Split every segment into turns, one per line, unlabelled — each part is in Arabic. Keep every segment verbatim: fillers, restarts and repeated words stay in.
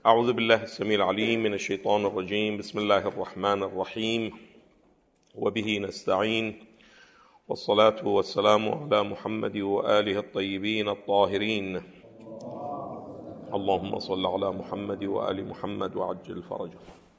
أعوذ بالله السميع العليم من الشيطان الرجيم. بسم الله الرحمن الرحيم، وبه نستعين، والصلاة والسلام على محمد وآله الطيبين الطاهرين. اللهم صل على محمد وآل محمد وعجل فرجه.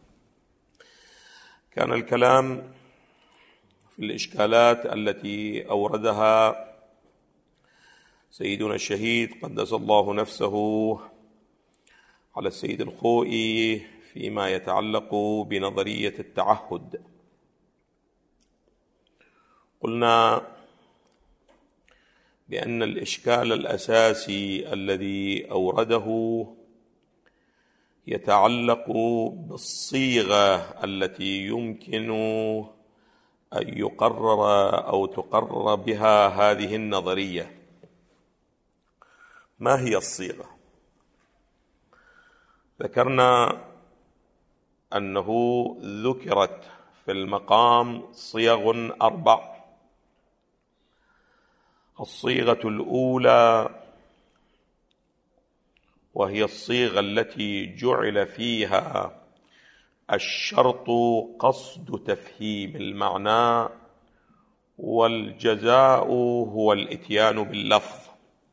كان الكلام في الإشكالات التي أوردها سيدنا الشهيد قدس الله نفسه على السيد الخوئي فيما يتعلق بنظرية التعهد. قلنا بأن الإشكال الأساسي الذي أورده يتعلق بالصيغة التي يمكن أن يقرر أو تقرر بها هذه النظرية. ما هي الصيغة؟ ذكرنا أنه ذكرت في المقام صيغ أربع. الصيغة الأولى وهي الصيغة التي جعل فيها الشرط قصد تفهيم المعنى، والجزاء هو الإتيان باللفظ.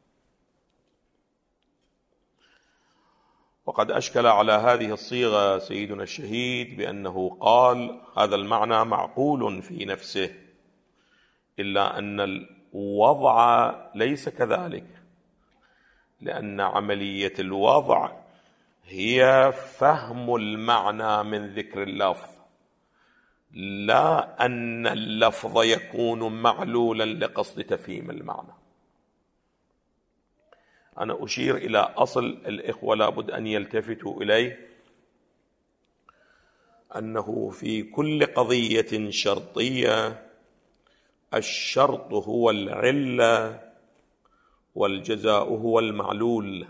وقد أشكل على هذه الصيغة سيدنا الشهيد بأنه قال هذا المعنى معقول في نفسه، إلا أن الوضع ليس كذلك، لأن عملية الوضع هي فهم المعنى من ذكر اللفظ، لا أن اللفظ يكون معلولا لقصد تفهيم المعنى. أنا أشير إلى أصل الإخوة لابد أن يلتفتوا إليه، أنه في كل قضية شرطية الشرط هو العلة والجزاء هو المعلول.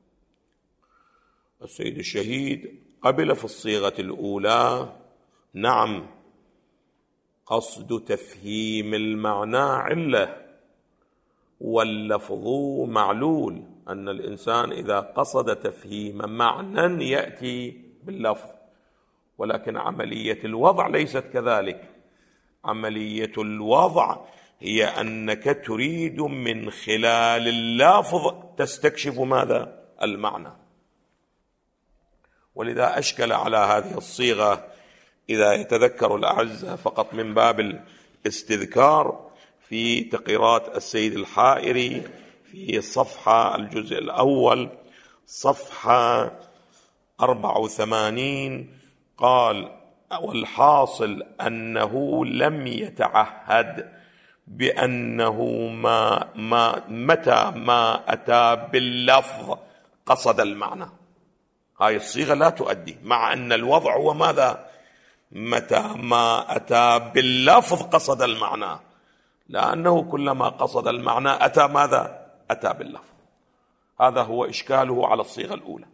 السيد الشهيد قبل في الصيغة الأولى نعم قصد تفهيم المعنى علة واللفظ معلول، أن الإنسان إذا قصد تفهيم معنى يأتي باللفظ، ولكن عملية الوضع ليست كذلك. عملية الوضع هي أنك تريد من خلال اللفظ تستكشف ماذا؟ المعنى. ولذا أشكل على هذه الصيغة إذا يتذكر الأعزة فقط من باب الاستذكار في تقريرات السيد الحائري في صفحة الجزء الأول صفحة أربعة وثمانين قال: والحاصل أنه لم يتعهد بأنه ما ما متى ما أتى باللفظ قصد المعنى. هاي الصيغة لا تؤدي، مع أن الوضع هو ماذا؟ متى ما أتى باللفظ قصد المعنى، لأنه كلما قصد المعنى أتى ماذا؟ أتى باللفظ. هذا هو إشكاله على الصيغة الأولى.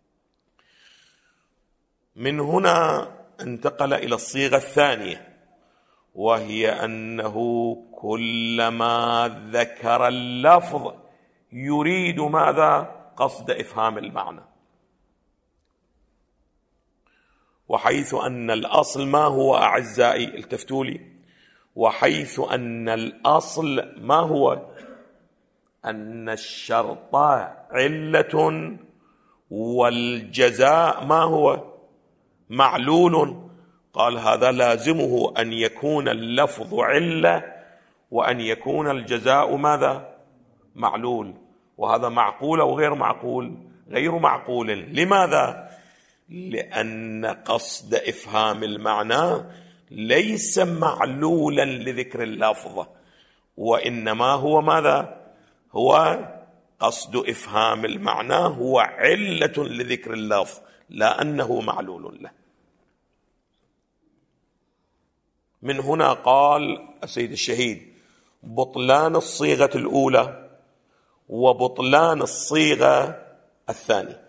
من هنا انتقل إلى الصيغة الثانية، وهي أنه كلما ذكر اللفظ يريد ماذا؟ قصد إفهام المعنى. وحيث أن الأصل ما هو أعزائي؟ التفتوا لي. وحيث أن الأصل ما هو؟ أن الشرط علة والجزاء ما هو؟ معلول. قال هذا لازمه أن يكون اللفظ علة وأن يكون الجزاء ماذا؟ معلول. وهذا معقول أو غير معقول؟ غير معقول. لماذا؟ لأن قصد إفهام المعنى ليس معلولا لذكر اللفظ، وإنما هو ماذا؟ هو قصد إفهام المعنى هو علة لذكر اللفظ، لا أنه معلول له. من هنا قال السيد الشهيد بطلان الصيغة الأولى وبطلان الصيغة الثانية.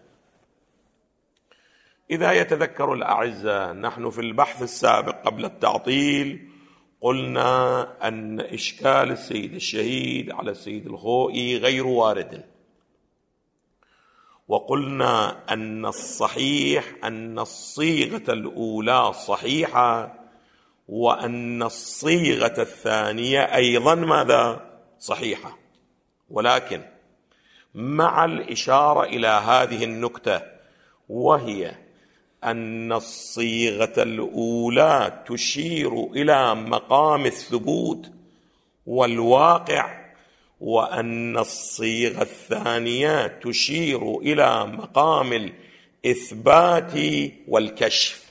إذا يتذكر الأعزة نحن في البحث السابق قبل التعطيل قلنا أن إشكال السيد الشهيد على السيد الخوئي غير وارد، وقلنا أن الصحيح أن الصيغة الأولى صحيحة، وأن الصيغة الثانية أيضا ماذا؟ صحيحة. ولكن مع الإشارة إلى هذه النكتة، وهي أن الصيغة الأولى تشير إلى مقام الثبوت والواقع، وأن الصيغة الثانية تشير إلى مقام الإثبات والكشف.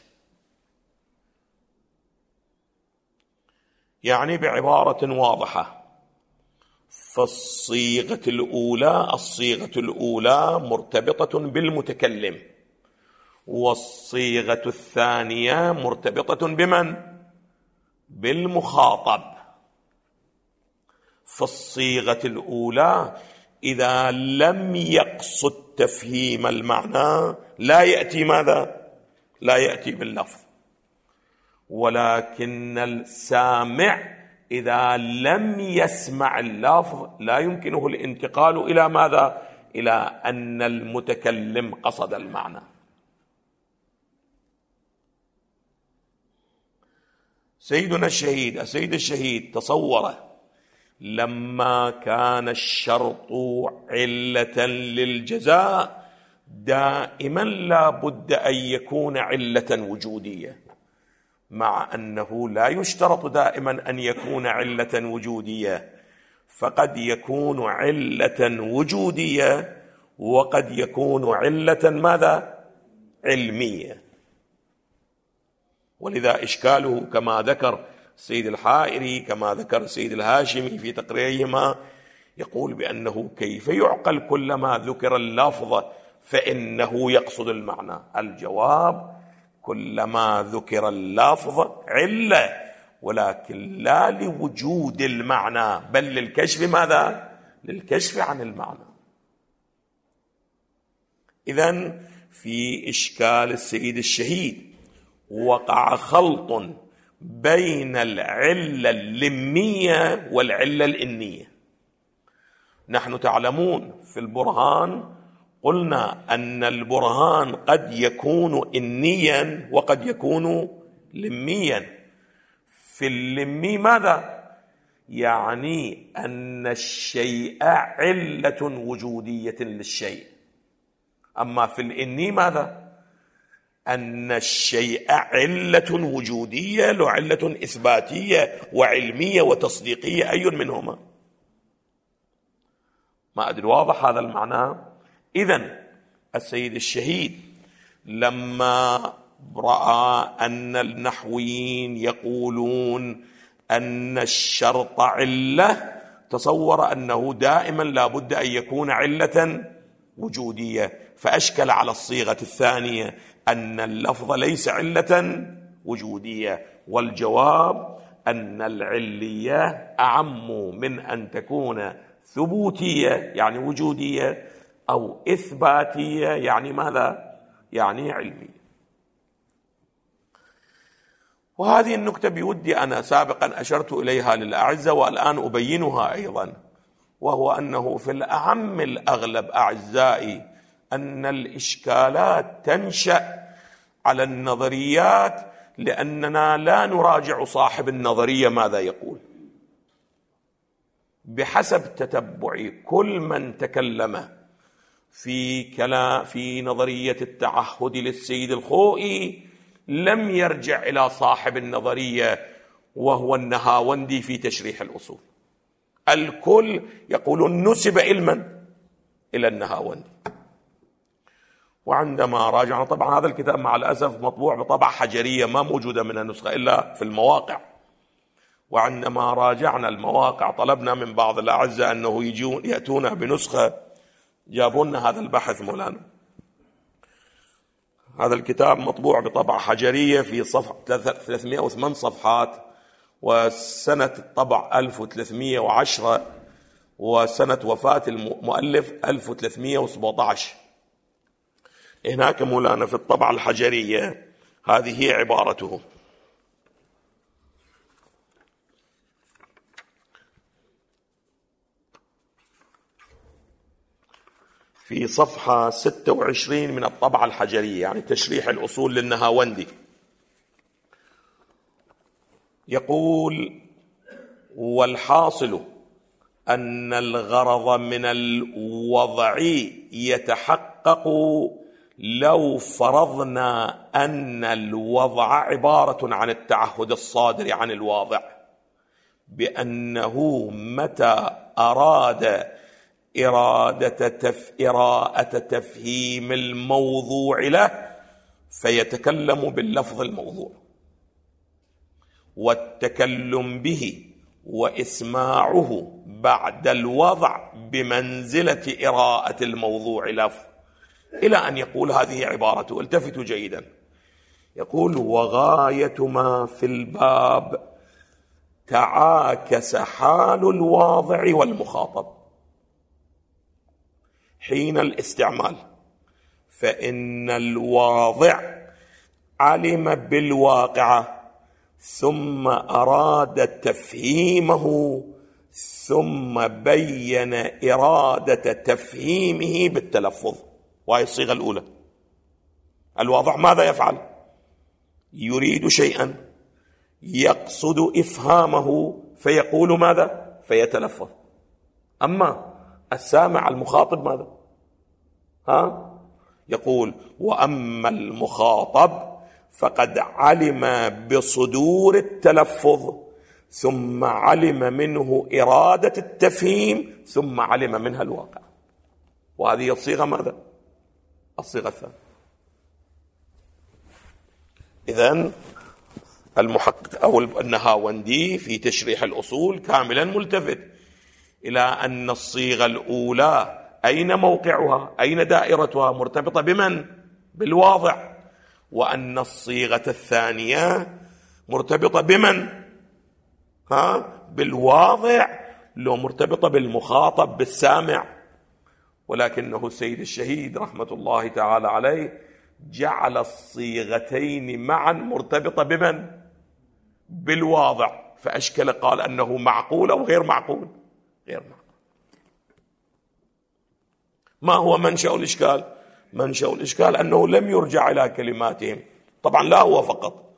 يعني بعبارة واضحة، فالصيغة الأولى الصيغة الأولى مرتبطة بالمتكلم، والصيغة الثانية مرتبطة بمن؟ بالمخاطب. فالصيغة الأولى إذا لم يقصد تفهيم المعنى لا يأتي ماذا؟ لا يأتي باللفظ. ولكن السامع إذا لم يسمع اللفظ لا يمكنه الانتقال إلى ماذا؟ إلى أن المتكلم قصد المعنى. سيدنا الشهيد السيد الشهيد تصور لما كان الشرط علة للجزاء دائما لا بد أن يكون علة وجودية، مع أنه لا يشترط دائما أن يكون علة وجودية، فقد يكون علة وجودية وقد يكون علة ماذا؟ علمية. ولذا إشكاله كما ذكر السيد الحائري كما ذكر السيد الهاشمي في تقريرهما، يقول بأنه كيف يعقل كلما ذكر اللفظ فإنه يقصد المعنى؟ الجواب: كلما ذكر اللفظ علة، ولكن لا لوجود المعنى بل للكشف ماذا؟ للكشف عن المعنى. إذن في إشكال السيد الشهيد وقع خلط بين العلة اللمية والعلة الإنية. نحن تعلمون في البرهان قلنا أن البرهان قد يكون إنيا وقد يكون لميا. في اللمي ماذا؟ يعني أن الشيء علة وجودية للشيء. أما في الإني ماذا؟ أن الشيء علة وجودية وعلة إثباتية وعلمية وتصديقية، أي منهما؟ ما أدري واضح هذا المعنى؟ إذن السيد الشهيد لما رأى أن النحويين يقولون أن الشرط علة تصور أنه دائما لا بد أن يكون علة وجودية، فأشكل على الصيغة الثانية أن اللفظ ليس علة وجودية. والجواب أن العلية أعم من أن تكون ثبوتية يعني وجودية أو إثباتية يعني ماذا؟ يعني علمية. وهذه النكتة بودي أنا سابقا أشرت إليها للأعزة والآن أبينها أيضا، وهو أنه في الأعم الأغلب أعزائي أن الإشكالات تنشأ على النظريات لأننا لا نراجع صاحب النظرية ماذا يقول. بحسب تتبع كل من تكلم في كلام في نظرية التعهد للسيد الخوئي لم يرجع إلى صاحب النظرية وهو النهاوندي في تشريح الأصول. الكل يقول نسب علما إلى النهاوندي. وعندما راجعنا، طبعا هذا الكتاب مع الأسف مطبوع بطبعة حجرية ما موجودة من النسخة إلا في المواقع، وعندما راجعنا المواقع طلبنا من بعض الأعزاء أنه يجون يأتونا بنسخة، جابوا لنا هذا البحث مولانا. هذا الكتاب مطبوع بطبعة حجرية في صفحة ثلاثمائة وثمانية صفحات، وسنة الطبع ألف وثلاثمائة وعشرة، وسنة وفاة المؤلف ألف وثلاثمائة وسبعة عشر. هناك مولانا في الطبعة الحجرية هذه هي عبارته: في صفحة ستة وعشرين من الطبعة الحجرية، يعني تشريح الأصول للنهاوندي، يقول: والحاصل أن الغرض من الوضع يتحقق لو فرضنا أن الوضع عبارة عن التعهد الصادر عن الواضع، بأنه متى أراد إرادة تف... إراءة تفهيم الموضوع له فيتكلم باللفظ الموضوع، والتكلم به وإسماعه بعد الوضع بمنزلة إراءة الموضوع لفظ، إلى أن يقول هذه عبارته. التفتوا جيدا، يقول: وغاية ما في الباب تعاكس حال الواضع والمخاطب حين الاستعمال، فإن الواضع علم بالواقعة ثم أراد تفهيمه ثم بين إرادة تفهيمه بالتلفظ، وهي الصيغة الأولى. الواضع ماذا يفعل؟ يريد شيئا يقصد إفهامه فيقول ماذا؟ فيتلفظ. أما السامع المخاطب ماذا؟ ها؟ يقول: وأما المخاطب فقد علم بصدور التلفظ ثم علم منه إرادة التفهيم ثم علم منها الواقع. وهذه الصيغة ماذا؟ الصيغة الثانية. إذن المحقق أو النهاوندي في تشريح الأصول كاملا ملتفت إلى أن الصيغة الأولى أين موقعها؟ أين دائرتها؟ مرتبطة بمن؟ بالواضع. وأن الصيغة الثانية مرتبطة بمن؟ ها؟ بالواضع، لو مرتبطة بالمخاطب بالسامع. ولكنه السيد الشهيد رحمة الله تعالى عليه جعل الصيغتين معا مرتبطة بمن؟ بالواضع، فأشكل، قال أنه معقول أو غير معقول؟ غير معقول. ما هو منشأ الإشكال؟ منشأ الإشكال أنه لم يرجع إلى كلماتهم. طبعا لا هو فقط،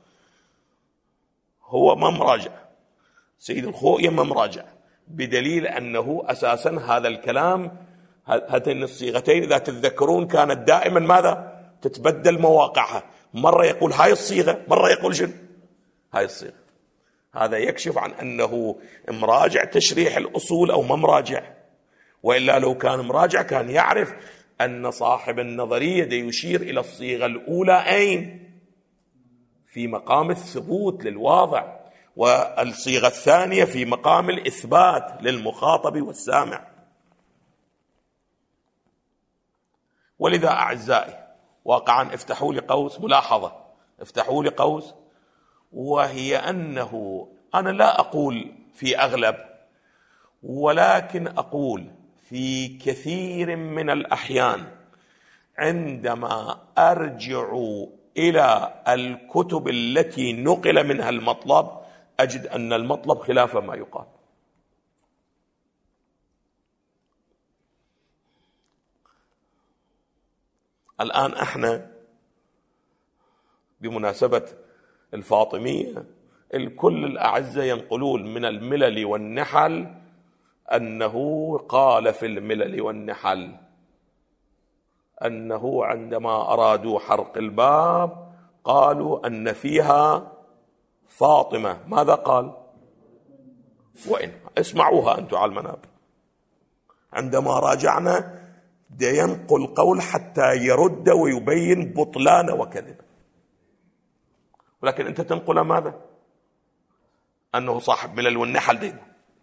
هو ما مراجع، سيد الخوئي ما مراجع، بدليل أنه أساسا هذا الكلام، هاتين الصيغتين إذا تتذكرون كانت دائما ماذا؟ تتبدل مواقعها، مرة يقول هاي الصيغة، مرة يقول شنو؟ هاي الصيغة. هذا يكشف عن أنه مراجع تشريح الأصول أو ما مراجع، وإلا لو كان مراجع كان يعرف أن صاحب النظرية يشير إلى الصيغة الأولى أين؟ في مقام الثبوت للواضع، والصيغة الثانية في مقام الإثبات للمخاطب والسامع. ولذا أعزائي واقعا افتحوا لي قوس، ملاحظة، افتحوا لي قوس، وهي أنه أنا لا أقول في أغلب، ولكن أقول في كثير من الأحيان عندما أرجع إلى الكتب التي نقل منها المطلب أجد أن المطلب خلاف ما يقال. الآن احنا بمناسبة الفاطمية الكل الأعزة ينقلون من الملل والنحل أنه قال في الملل والنحل أنه عندما أرادوا حرق الباب قالوا أن فيها فاطمة. ماذا قال؟ وإن اسمعوها أنتم على المنابر. عندما راجعنا ده ينقل قول حتى يرد ويبين بطلان وكذب، ولكن أنت تنقل ماذا؟ أنه صاحب ملل والنحل دين،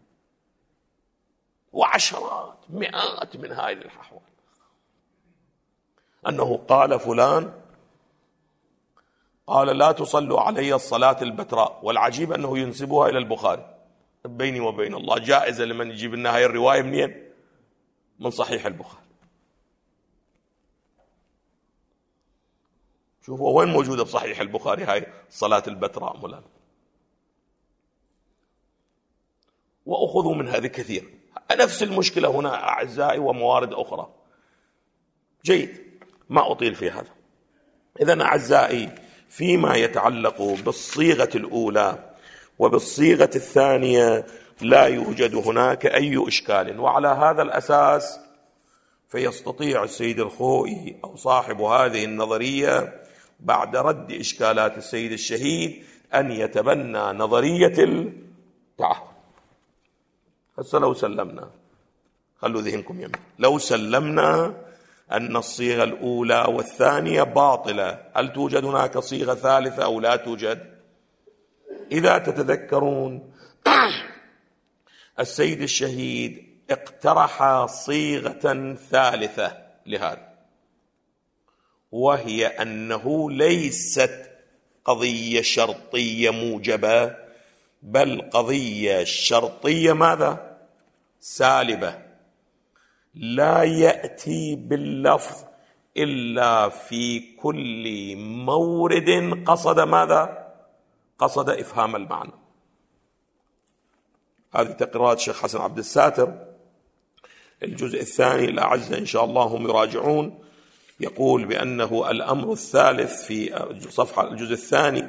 وعشرات مئات من هاي الأحوال أنه قال فلان قال لا تصلوا علي الصلاة البتراء، والعجيب أنه ينسبها إلى البخاري. بيني وبين الله جائزة لمن يجيب لنا هاي الرواية منين؟ من صحيح البخاري. شوفوا وين موجودة بصحيح البخاري هاي صلاة البتراء مولانا. وأخذوا من هذه كثير. نفس المشكلة هنا أعزائي وموارد أخرى. جيد، ما أطيل في هذا. إذن أعزائي، فيما يتعلق بالصيغة الأولى وبالصيغة الثانية لا يوجد هناك أي إشكال، وعلى هذا الأساس فيستطيع السيد الخوئي أو صاحب هذه النظرية بعد رد إشكالات السيد الشهيد أن يتبنى نظرية التعهد. هسه لو سلمنا، خلوا ذهنكم يمين، لو سلمنا أن الصيغة الأولى والثانية باطلة، هل توجد هناك صيغة ثالثة أو لا توجد؟ إذا تتذكرون السيد الشهيد اقترح صيغة ثالثة لهذا، وهي أنه ليست قضية شرطية موجبة، بل قضية شرطية ماذا؟ سالبة، لا يأتي باللفظ إلا في كل مورد قصد ماذا؟ قصد إفهام المعنى. هذه تقريرات الشيخ حسن عبد الساتر، الجزء الثاني، الأعزة إن شاء الله هم يراجعون، يقول بأنه الأمر الثالث في صفحة الجزء الثاني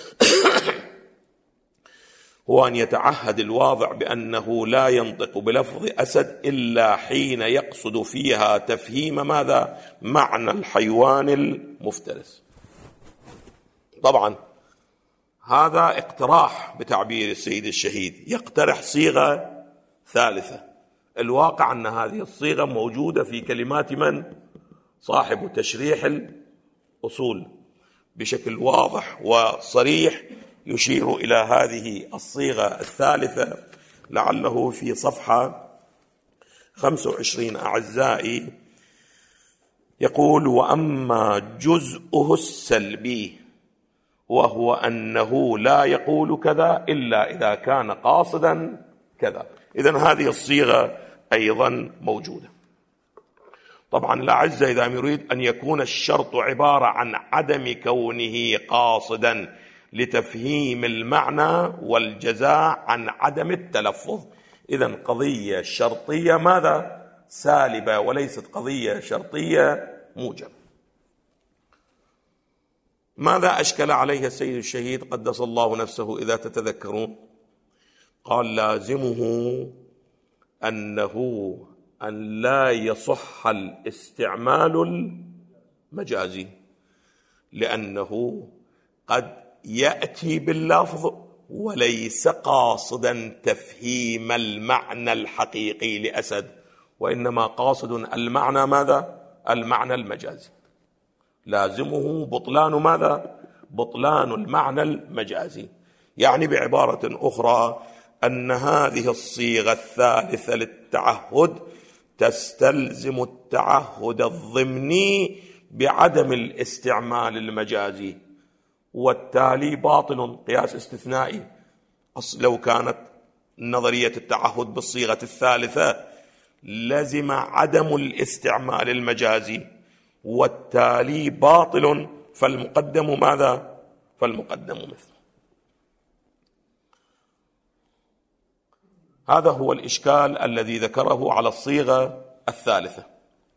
هو أن يتعهد الواضع بأنه لا ينطق بلفظ أسد إلا حين يقصد فيها تفهيم ماذا؟ معنى الحيوان المفترس. طبعا هذا اقتراح بتعبير السيد الشهيد، يقترح صيغة ثالثة. الواقع أن هذه الصيغة موجودة في كلمات من؟ صاحب تشريح الأصول بشكل واضح وصريح، يشير إلى هذه الصيغة الثالثة، لعله في صفحة خمسة وعشرين أعزائي، يقول: وأما جزءه السلبي وهو أنه لا يقول كذا إلا إذا كان قاصدا كذا. إذن هذه الصيغة أيضا موجودة. طبعا الأعزة إذا يريد أن يكون الشرط عبارة عن عدم كونه قاصدا لتفهيم المعنى والجزاء عن عدم التلفظ، إذن قضية شرطية ماذا؟ سالبة، وليست قضية شرطية موجبة. ماذا أشكل عليه السيد الشهيد قدس الله نفسه إذا تتذكرون؟ قال: لازمه أنه أن لا يصح الاستعمال المجازي، لأنه قد يأتي باللفظ وليس قاصدا تفهيم المعنى الحقيقي لأسد، وإنما قاصد المعنى ماذا؟ المعنى المجازي. لازمه بطلان ماذا؟ بطلان المعنى المجازي. يعني بعبارة أخرى أن هذه الصيغة الثالثة للتعهد تستلزم التعهد الضمني بعدم الاستعمال المجازي، والتالي باطل، قياس استثنائي. لو كانت نظرية التعهد بالصيغة الثالثة لزم عدم الاستعمال المجازي، والتالي باطل، فالمقدم ماذا؟ فالمقدم مثله. هذا هو الإشكال الذي ذكره على الصيغة الثالثة.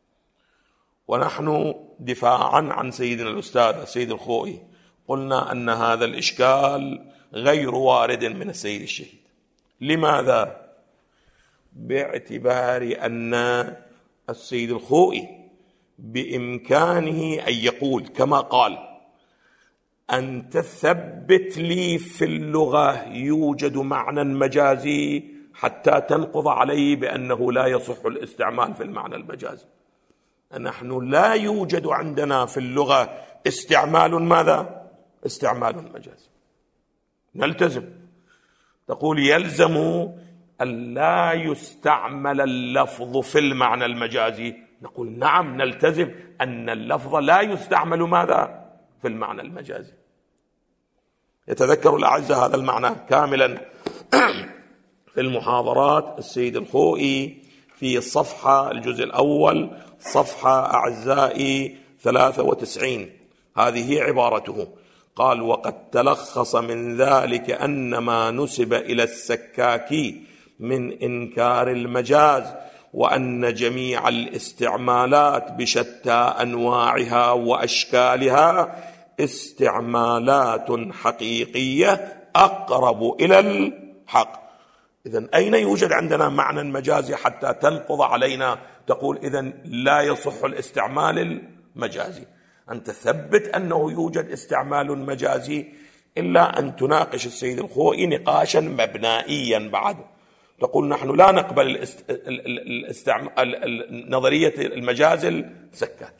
ونحن دفاعا عن سيدنا الأستاذ السيد الخوئي قلنا أن هذا الإشكال غير وارد من السيد الشهيد. لماذا؟ باعتبار أن السيد الخوئي بإمكانه أن يقول كما قال: أن تثبت لي في اللغة يوجد معنى مجازي حتى تنقض عليه بأنه لا يصح الاستعمال في المعنى المجازي. نحن لا يوجد عندنا في اللغة استعمال ماذا؟ استعمال مجازي. نلتزم. تقول يلزم أن لا يستعمل اللفظ في المعنى المجازي، نقول نعم نلتزم أن اللفظ لا يستعمل ماذا؟ في المعنى المجازي. يتذكر الأعزة هذا المعنى كاملا في المحاضرات السيد الخوئي في الصفحة الجزء الأول صفحة أعزائي ثلاثة وتسعين، هذه عبارته. قال: وقد تلخص من ذلك أن ما نسب إلى السكاكي من إنكار المجاز وأن جميع الاستعمالات بشتى أنواعها وأشكالها استعمالات حقيقية أقرب إلى الحق. إذن أين يوجد عندنا معنى مجازي حتى تنقض علينا تقول إذن لا يصح الاستعمال المجازي؟ أن تثبت أنه يوجد استعمال مجازي إلا أن تناقش السيد الخوئي نقاشا مبنائيا بعد، تقول نحن لا نقبل الاست... الاستعم... نظرية المجاز السكاكي.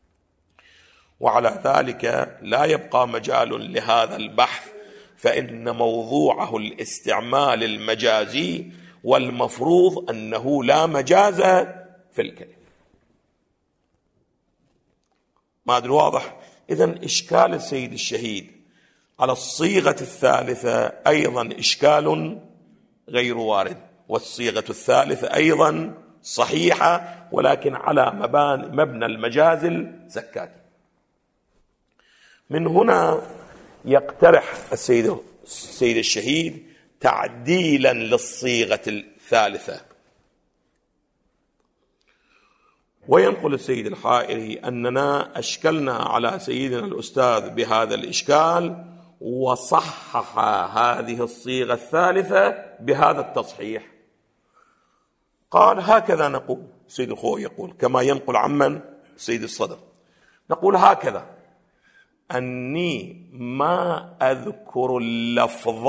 وعلى ذلك لا يبقى مجال لهذا البحث، فإن موضوعه الاستعمال المجازي، والمفروض أنه لا مجاز في الكلمة. ما أدري واضح؟ إذن إشكال السيد الشهيد على الصيغة الثالثة أيضا إشكال غير وارد، والصيغة الثالثة أيضا صحيحة ولكن على مبنى المجاز السكاكي. من هنا يقترح السيد السيد الشهيد تعديلا للصيغة الثالثة، وينقل السيد الحائري أننا أشكلنا على سيدنا الأستاذ بهذا الإشكال وصحح هذه الصيغة الثالثة بهذا التصحيح. قال هكذا نقول، سيد الخوئي يقول كما ينقل عمن سيد الصدر، نقول هكذا: أني ما أذكر اللفظ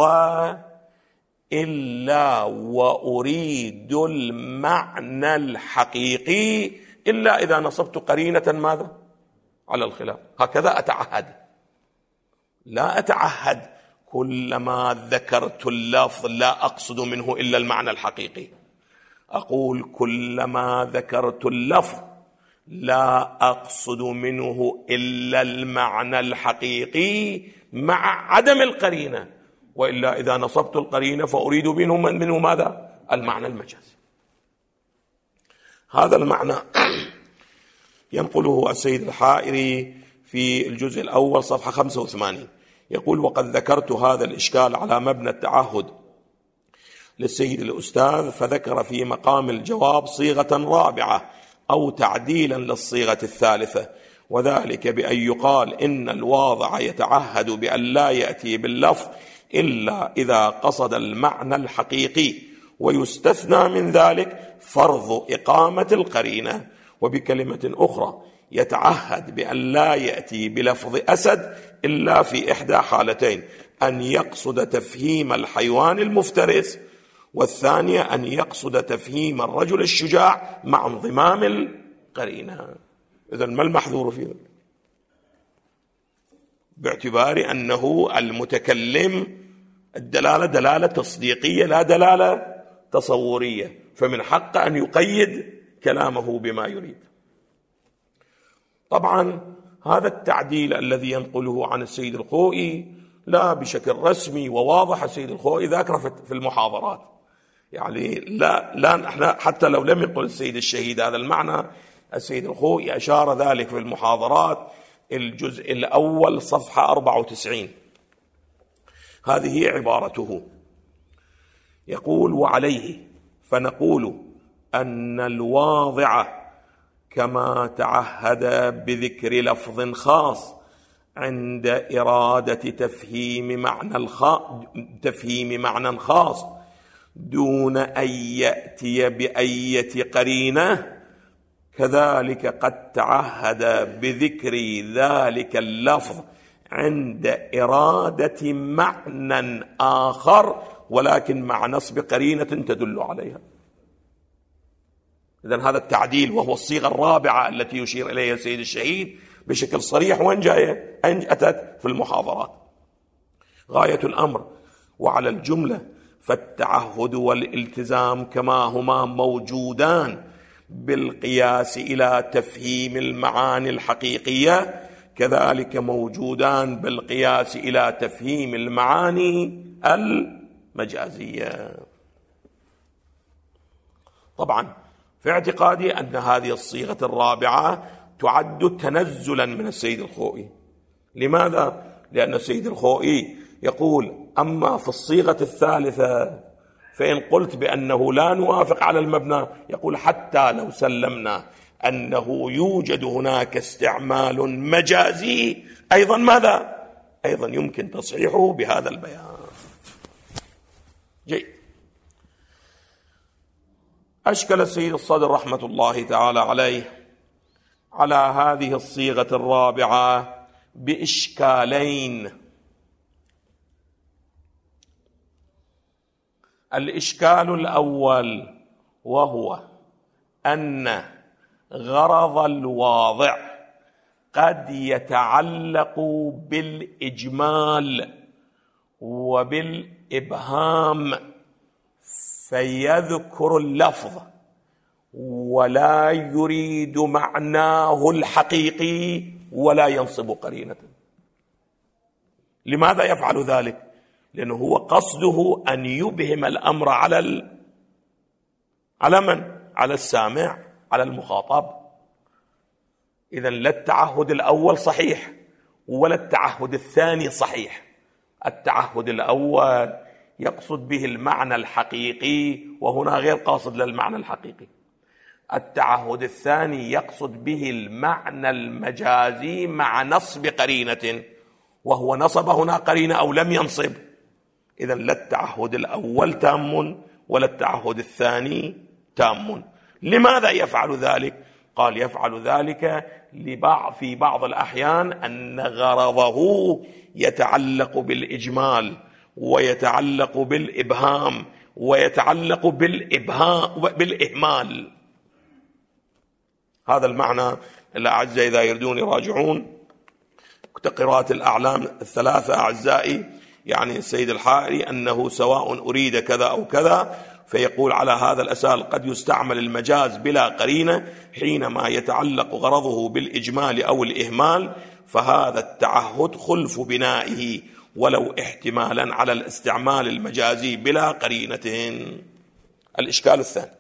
إلا وأريد المعنى الحقيقي إلا إذا نصبت قرينة ماذا؟ على الخلاف. هكذا أتعهد، لا أتعهد كلما ذكرت اللفظ لا أقصد منه إلا المعنى الحقيقي، أقول كلما ذكرت اللفظ لا أقصد منه إلا المعنى الحقيقي مع عدم القرينة، وإلا إذا نصبت القرينة فأريد منه منه ماذا؟ المعنى المجازي. هذا المعنى ينقله السيد الحائري في الجزء الأول صفحة خمسة وثمانين، يقول: وقد ذكرت هذا الإشكال على مبنى التعهد للسيد الأستاذ، فذكر في مقام الجواب صيغة رابعة أو تعديلا للصيغة الثالثة، وذلك بأن يقال إن الواضع يتعهد بأن لا يأتي باللفظ إلا إذا قصد المعنى الحقيقي، ويستثنى من ذلك فرض إقامة القرينة. وبكلمة أخرى يتعهد بأن لا يأتي بلفظ أسد إلا في إحدى حالتين: أن يقصد تفهيم الحيوان المفترس، والثانية أن يقصد تفهيم الرجل الشجاع مع انضمام القرينة. إذن ما المحذور في ذلك؟ باعتبار أنه المتكلم الدلالة دلالة تصديقية لا دلالة تصورية، فمن حق أن يقيد كلامه بما يريد. طبعا هذا التعديل الذي ينقله عن السيد الخوئي لا بشكل رسمي وواضح السيد الخوئي ذاكره في المحاضرات، يعني لا لا احنا حتى لو لم يقل السيد الشهيد هذا المعنى، السيد الخوئي أشار ذلك في المحاضرات الجزء الأول صفحة أربعة وتسعين. هذه عبارته، يقول: وعليه فنقول أن الواضع كما تعهد بذكر لفظ خاص عند إرادة تفهيم معنى الخاص تفهيم معنى خاص دون أن يأتي بأية قرينة، كذلك قد تعهد بذكر ذلك اللفظ عند إرادة معنى آخر ولكن مع نصب قرينة تدل عليها. إذن هذا التعديل وهو الصيغة الرابعة التي يشير إليها السيد الشهيد بشكل صريح، وين جاية؟ أن أتت في المحاضرات. غاية الأمر وعلى الجملة فالتعهد والالتزام كما هما موجودان بالقياس إلى تفهيم المعاني الحقيقية، كذلك موجودان بالقياس إلى تفهيم المعاني المجازية. طبعا في اعتقادي أن هذه الصيغة الرابعة تعد تنزلا من السيد الخوئي. لماذا؟ لأن السيد الخوئي يقول: أما في الصيغة الثالثة فإن قلت بأنه لا نوافق على المبنى، يقول حتى لو سلمنا أنه يوجد هناك استعمال مجازي أيضا ماذا؟ أيضا يمكن تصحيحه بهذا البيان. جيد. أشكل السيد الصدر رحمة الله تعالى عليه على هذه الصيغة الرابعة بإشكالين. الإشكال الأول وهو أن غرض الواضع قد يتعلق بالإجمال وبالإبهام، فيذكر اللفظ ولا يريد معناه الحقيقي ولا ينصب قرينة. لماذا يفعل ذلك؟ لأنه هو قصده أن يبهم الأمر على ال... على من؟ على السامع، على المخاطب. إذن لا التعهد الأول صحيح ولا التعهد الثاني صحيح. التعهد الأول يقصد به المعنى الحقيقي، وهنا غير قاصد للمعنى الحقيقي. التعهد الثاني يقصد به المعنى المجازي مع نصب قرينة، وهو نصب هنا قرينة أو لم ينصب. إذن لا التعهد الأول تام ولا التعهد الثاني تام. لماذا يفعل ذلك؟ قال يفعل ذلك لبعض في بعض الأحيان أن غرضه يتعلق بالإجمال ويتعلق بالإبهام ويتعلق بالإبهام بالإهمال. هذا المعنى الأعزاء إذا يردون يراجعون تقريرات الأعلام الثلاثة أعزائي، يعني السيد الحائري أنه سواء أريد كذا أو كذا، فيقول على هذا الأساس قد يستعمل المجاز بلا قرينة حينما يتعلق غرضه بالإجمال أو الإهمال، فهذا التعهد خلف بنائه ولو احتمالا على الاستعمال المجازي بلا قرينة. الإشكال الثاني،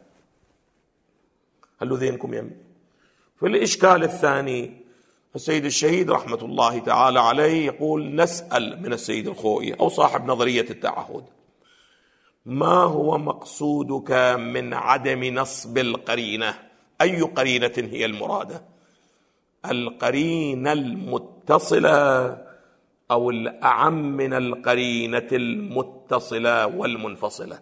هل ذهنكم يمين؟ في الإشكال الثاني السيد الشهيد رحمة الله تعالى عليه يقول نسأل من السيد الخوئي أو صاحب نظرية التعهد: ما هو مقصودك من عدم نصب القرينة؟ أي قرينة هي المرادة؟ القرينة المتصلة أو الأعم من القرينة المتصلة والمنفصلة؟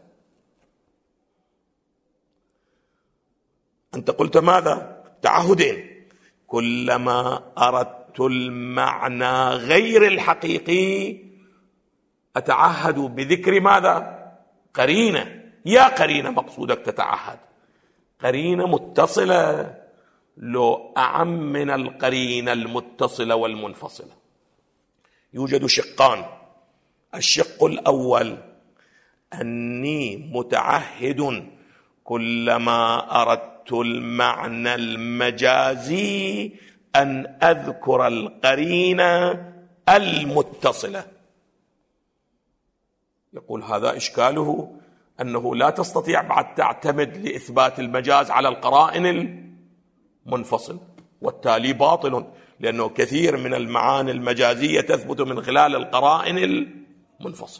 أنت قلت ماذا؟ تعهدين: كلما أردت المعنى غير الحقيقي أتعهد بذكر ماذا؟ قرينة. يا قرينة مقصودك تتعهد؟ قرينة متصلة لو أعم من القرينة المتصلة والمنفصلة. يوجد شقان: الشق الأول أني متعهد كلما أردت المعنى المجازي أن أذكر القرينة المتصلة. يقول هذا إشكاله أنه لا تستطيع بعد تعتمد لإثبات المجاز على القرائن المنفصل، والتالي باطل، لأنه كثير من المعاني المجازية تثبت من خلال القرائن المنفصل.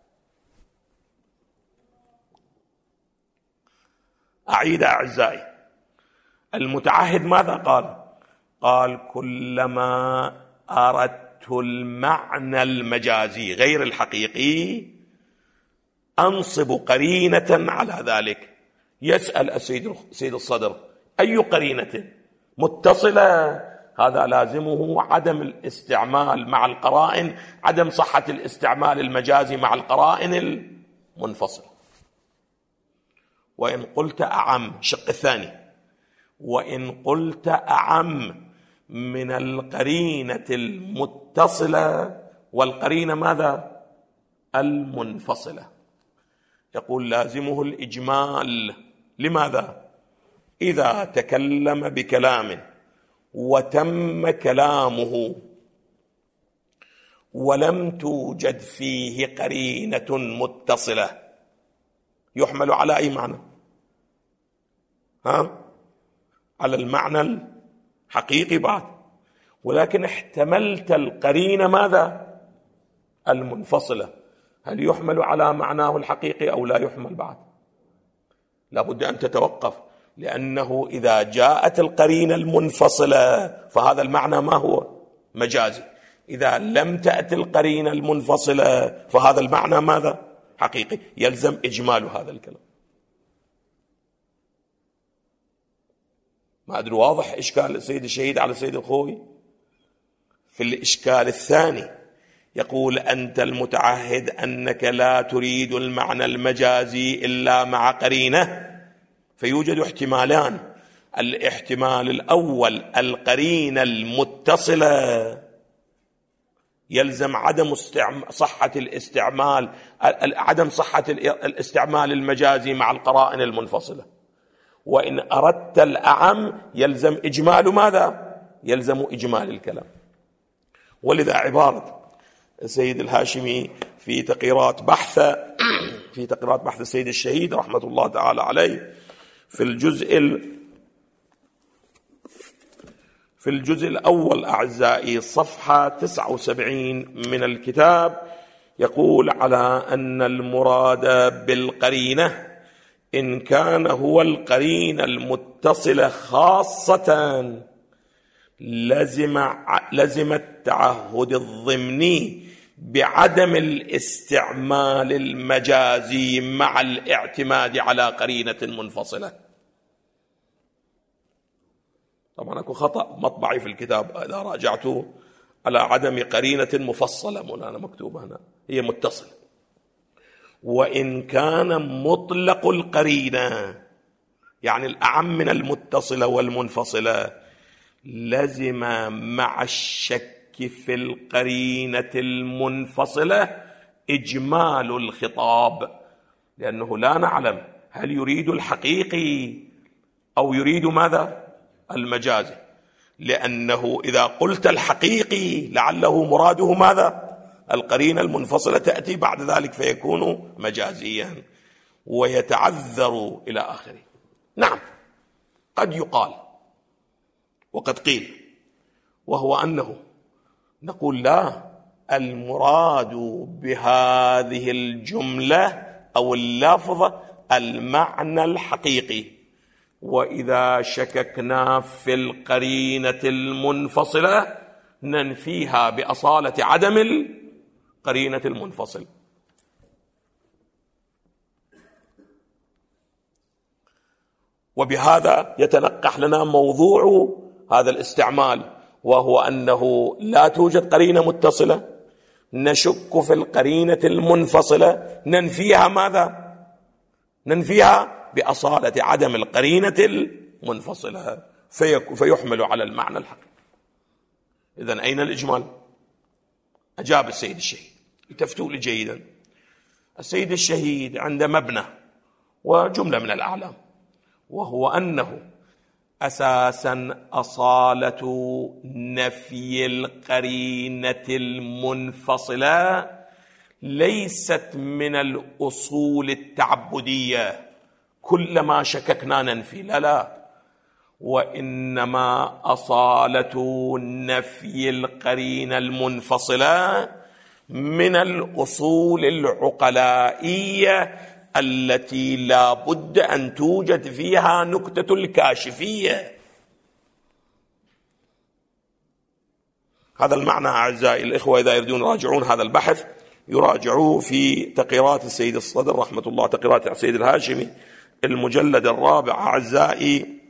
أعيد أعزائي: المتعهد ماذا قال؟ قال كلما أردت المعنى المجازي غير الحقيقي أنصب قرينة على ذلك. يسأل السيد سيد الصدر: أي قرينة؟ متصلة. هذا لازمه عدم الاستعمال مع القرائن، عدم صحة الاستعمال المجازي مع القرائن المنفصلة. وإن قلت أعم، شق الثاني، وإن قلت أعم من القرينة المتصلة والقرينة ماذا؟ المنفصلة، يقول لازمه الإجمال. لماذا؟ إذا تكلم بكلام وتم كلامه ولم توجد فيه قرينة متصلة يحمل على أي معنى؟ ها؟ على المعنى الحقيقي بعد، ولكن احتملت القرينة ماذا؟ المنفصلة. هل يحمل على معناه الحقيقي أو لا يحمل بعد؟ لابد أن تتوقف، لأنه إذا جاءت القرينة المنفصلة فهذا المعنى ما هو؟ مجازي. إذا لم تأتي القرينة المنفصلة فهذا المعنى ماذا؟ حقيقي. يلزم إجمال هذا الكلام. ما أدري واضح إشكال السيد الشهيد على السيد الخوي؟ في الإشكال الثاني يقول: أنت المتعهد أنك لا تريد المعنى المجازي إلا مع قرينة، فيوجد احتمالان. الاحتمال الأول القرينة المتصلة، يلزم عدم صحة الاستعمال عدم صحة الاستعمال المجازي مع القرائن المنفصلة. وإن أردت الأعم يلزم إجمال ماذا؟ يلزم إجمال الكلام. ولذا عبارة السيد الهاشمي في تقريرات بحث في تقريرات بحث السيد الشهيد رحمة الله تعالى عليه في الجزء في الجزء الأول أعزائي صفحة تسعة وسبعين من الكتاب، يقول: على أن المراد بالقرينة إن كان هو القرينة المتصلة خاصة لزم لزم التعهد الضمني بعدم الاستعمال المجازي مع الاعتماد على قرينة منفصلة. طبعا أكو خطأ مطبعي في الكتاب إذا راجعته على عدم قرينة مفصلة، مولانا مكتوبة هنا، هي متصلة. وإن كان مطلق القرينة يعني الأعم من المتصلة والمنفصلة لزم مع الشك في القرينة المنفصلة إجمال الخطاب، لأنه لا نعلم هل يريد الحقيقي أو يريد ماذا؟ المجازي. لأنه إذا قلت الحقيقي لعله مراده ماذا؟ القرينة المنفصلة تأتي بعد ذلك فيكون مجازيا ويتعذر إلى آخره. نعم، قد يقال وقد قيل، وهو أنه نقول لا، المراد بهذه الجملة أو اللفظ المعنى الحقيقي، وإذا شككنا في القرينة المنفصلة ننفيها بأصالة عدم القرينة المنفصلة. وبهذا يتنقح لنا موضوع هذا الاستعمال، وهو أنه لا توجد قرينة متصلة، نشك في القرينة المنفصلة، ننفيها ماذا؟ ننفيها بأصالة عدم القرينة المنفصلة فيحمل على المعنى الحقيقي. إذن أين الإجمال؟ أجاب السيد الشهيد، التفتوا لي جيدا. السيد الشهيد عند مبنى وجملة من الأعلام، وهو أنه أساسا أصالة نفي القرينة المنفصلة ليست من الأصول التعبدية كلما شككنا ننفي، لا لا، وإنما أصالة نفي القرينة المنفصلة من الأصول العقلائية التي لا بد أن توجد فيها نكتة الكاشفية. هذا المعنى أعزائي الإخوة، إذا يريدون يراجعون هذا البحث يراجعوه في تقريرات السيد الصدر رحمة الله، تقريرات السيد الهاشمي المجلد الرابع أعزائي.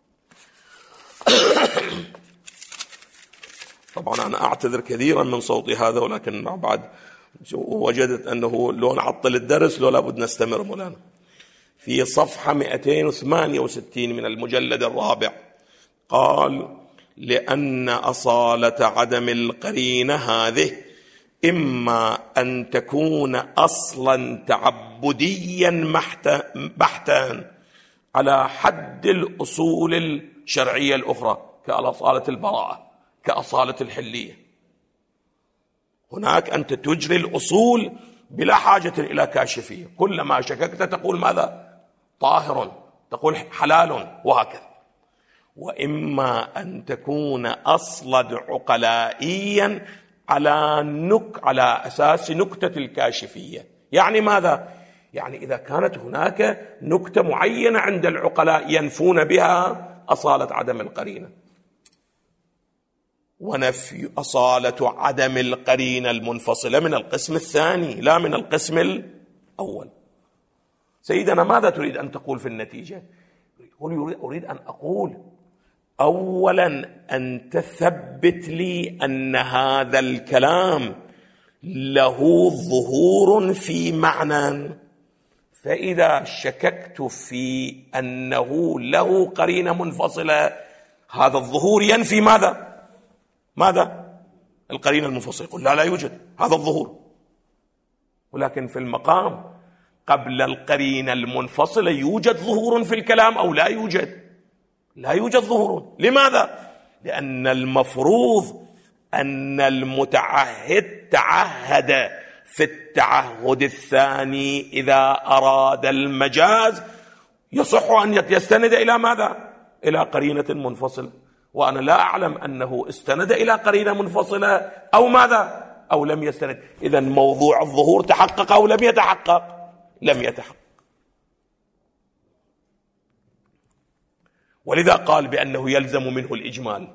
طبعا أنا أعتذر كثيرا من صوتي هذا، ولكن بعد وجدت أنه لو نعطل الدرس لو لابد نستمر مولانا. في صفحة مئتين وثمانية وستين من المجلد الرابع قال: لأن أصالة عدم القرينة هذه إما أن تكون أصلا تعبديا بحتا على حد الأصول الشرعية الأخرى كأصالة البراءة، كأصالة الحلية. هناك أنت تجري الأصول بلا حاجة إلى كاشفية، كلما شككت تقول ماذا؟ طاهر، تقول حلال، وهكذا. وإما أن تكون أصلا عقلائيا على نك على أساس نكتة الكاشفية. يعني ماذا؟ يعني إذا كانت هناك نكتة معينة عند العقلاء ينفون بها أصالة عدم القرينة، ونفي أصالة عدم القرينة المنفصلة من القسم الثاني لا من القسم الأول. سيدنا ماذا تريد أن تقول في النتيجة؟ أريد أن أقول أولا أن تثبت لي أن هذا الكلام له ظهور في معنى، فإذا شككت في أنه له قرينة منفصلة هذا الظهور ينفي ماذا؟ ماذا؟ القرينة المنفصلة. يقول لا لا يوجد هذا الظهور، ولكن في المقام قبل القرينة المنفصلة يوجد ظهور في الكلام أو لا يوجد؟ لا يوجد ظهور. لماذا؟ لأن المفروض أن المتعهد تعهد في التعهد الثاني إذا أراد المجاز يصح أن يستند إلى ماذا؟ إلى قرينة منفصلة، وأنا لا أعلم أنه استند إلى قرينة منفصلة أو ماذا؟ أو لم يستند. إذن موضوع الظهور تحقق أو لم يتحقق؟ لم يتحقق. ولذا قال بأنه يلزم منه الإجمال.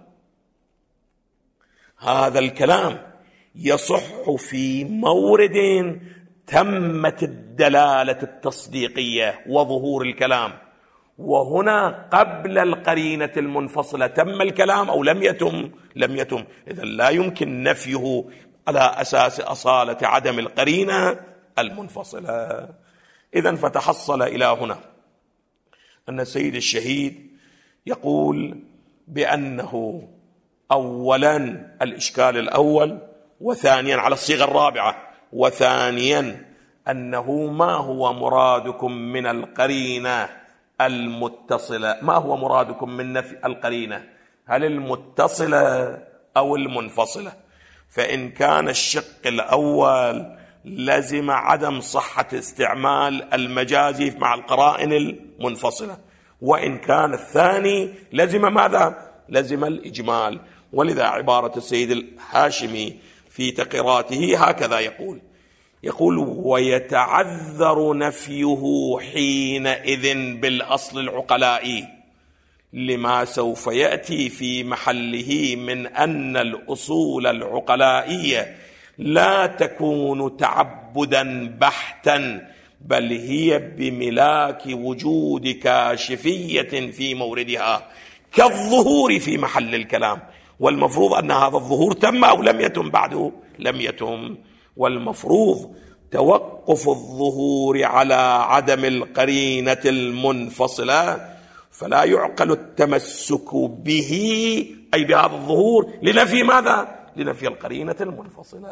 هذا الكلام يصح في مورد تمت الدلالة التصديقية وظهور الكلام، وهنا قبل القرينة المنفصلة تم الكلام أو لم يتم؟ لم يتم. إذن لا يمكن نفيه على أساس أصالة عدم القرينة المنفصلة. إذن فتحصل إلى هنا أن السيد الشهيد يقول بأنه أولا الإشكال الأول، وثانيا على الصيغة الرابعة، وثانيا أنه ما هو مرادكم من القرينة المتصلة؟ ما هو مرادكم من نفي القرينة؟ هل المتصلة أو المنفصلة؟ فإن كان الشق الأول لزم عدم صحة استعمال المجازي مع القرائن المنفصلة، وإن كان الثاني لزم ماذا؟ لزم الإجمال. ولذا عبارة السيد الهاشمي في تقراته هكذا يقول يقول ويتعذر نفيه حينئذ بالأصل العقلائي لما سوف يأتي في محله من أن الأصول العقلائية لا تكون تعبدا بحتا، بل هي بملاك وجود كاشفية في موردها كالظهور في محل الكلام. والمفروض أن هذا الظهور تم أو لم يتم بعده؟ لم يتم. والمفروض توقف الظهور على عدم القرينة المنفصلة، فلا يعقل التمسك به أي بهذا الظهور لنفي ماذا؟ لنفي القرينة المنفصلة.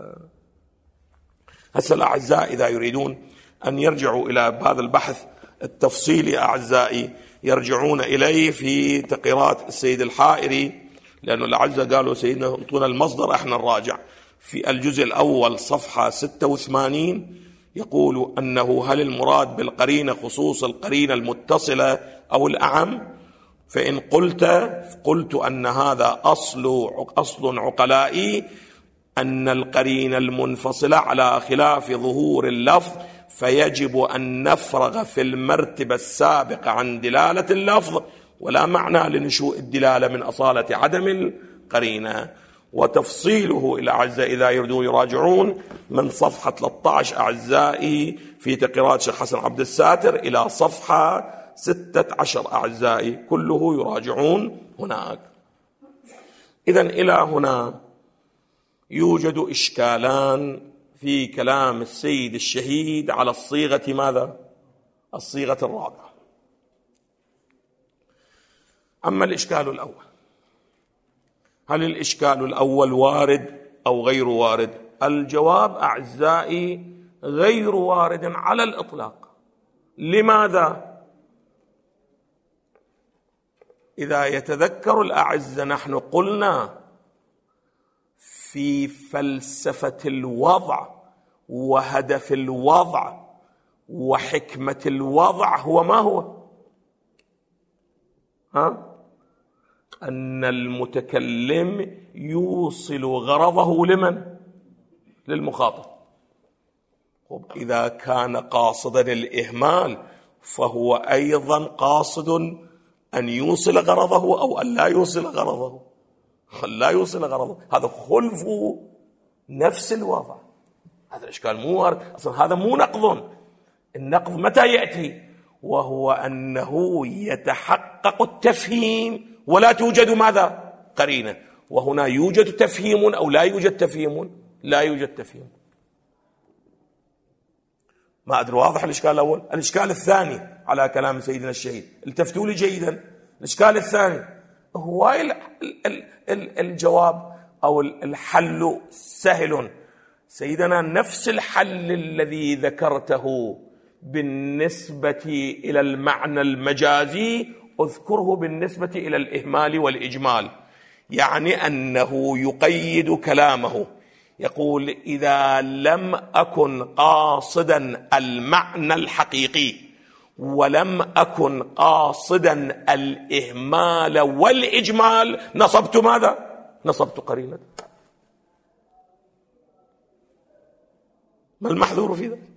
هسه الأعزاء إذا يريدون أن يرجعوا إلى هذا البحث التفصيلي أعزائي يرجعون إليه في تقريرات السيد الحائري، لأنه الأعزاء قالوا سيدنا انطونا المصدر احنا نراجع. في الجزء الأول صفحة ستة وثمانين يقول أنه هل المراد بالقرينة خصوص القرينة المتصلة أو الأعم؟ فإن قلت قلت أن هذا أصل أصل عقلائي أن القرينة المنفصلة على خلاف ظهور اللفظ، فيجب أن نفرغ في المرتبة السابقة عن دلالة اللفظ، ولا معنى لنشوء الدلالة من أصالة عدم القرينة. وتفصيله إلى أعزائي إذا يريدون يراجعون من صفحة ثلاثة عشر أعزائي في تقريرات شيخ حسن عبد الساتر إلى صفحة ستة عشر أعزائي، كله يراجعون هناك. إذن إلى هنا يوجد إشكالان في كلام السيد الشهيد على الصيغة ماذا؟ الصيغة الرابعة. أما الإشكال الأول، هل الإشكال الأول وارد أو غير وارد؟ الجواب أعزائي غير وارد على الإطلاق. لماذا؟ إذا يتذكر الأعزة نحن قلنا في فلسفة الوضع وهدف الوضع وحكمة الوضع هو ما هو؟ ها؟ أن المتكلم يوصل غرضه لمن؟ للمخاطب. إذا كان قاصدا الإهمال فهو أيضا قاصد أن يوصل غرضه أو أن لا يوصل غرضه. لا يوصل غرضه، هذا خلف نفس الوضع. هذا الإشكال مو أصلا، هذا مو نقض. النقض متى يأتي؟ وهو أنه يتحقق التفهيم ولا توجد ماذا؟ قرينة. وهنا يوجد تفهيم أو لا يوجد تفهيم؟ لا يوجد تفهيم. ما أدري واضح الإشكال الأول؟ الإشكال الثاني على كلام سيدنا الشهيد، التفتوا لي جيدا. الإشكال الثاني هو الجواب أو الحل سهل سيدنا. نفس الحل الذي ذكرته بالنسبة إلى المعنى المجازي أذكره بالنسبة إلى الإهمال والإجمال، يعني أنه يقيد كلامه، يقول إذا لم أكن قاصدا المعنى الحقيقي ولم أكن قاصدا الإهمال والإجمال نصبت ماذا؟ نصبت قرينة. ما المحذور في ذلك؟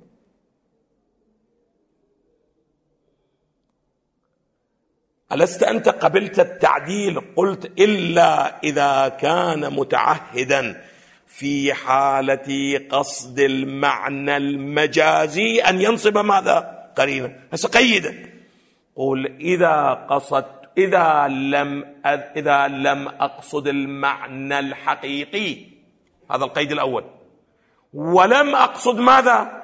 ألست أنت قبلت التعديل؟ قلت إلا إذا كان متعهدا في حالة قصد المعنى المجازي أن ينصب ماذا؟ قرينة. هسه قيدا، قل إذا قصدت إذا لم إذا لم أقصد المعنى الحقيقي، هذا القيد الأول، ولم أقصد ماذا؟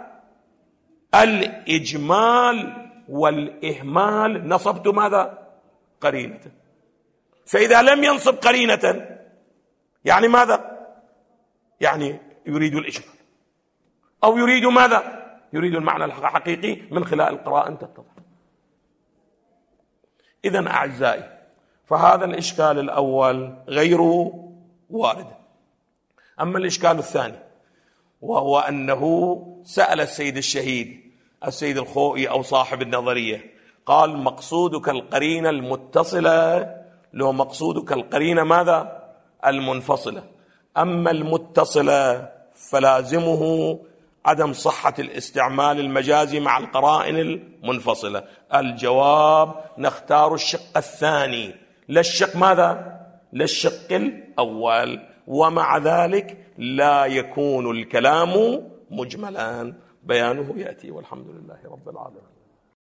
الإجمال والإهمال، نصبت ماذا؟ قرينة. فإذا لم ينصب قرينة يعني ماذا؟ يعني يريد الإجمال أو يريد ماذا؟ يريد المعنى الحقيقي من خلال القراءة تتضح. إذن أعزائي، فهذا الإشكال الأول غير وارد. أما الإشكال الثاني وهو أنه سأل السيد الشهيد السيد الخوئي أو صاحب النظرية، قال مقصودك القرينة المتصلة لو مقصودك القرينة ماذا؟ المنفصلة. أما المتصلة فلازمه عدم صحة الاستعمال المجازي مع القرائن المنفصلة. الجواب نختار الشق الثاني لا الشق ماذا؟ لا الشق الأول. ومع ذلك لا يكون الكلام مجملا، بيانه يأتي، والحمد لله رب العالمين.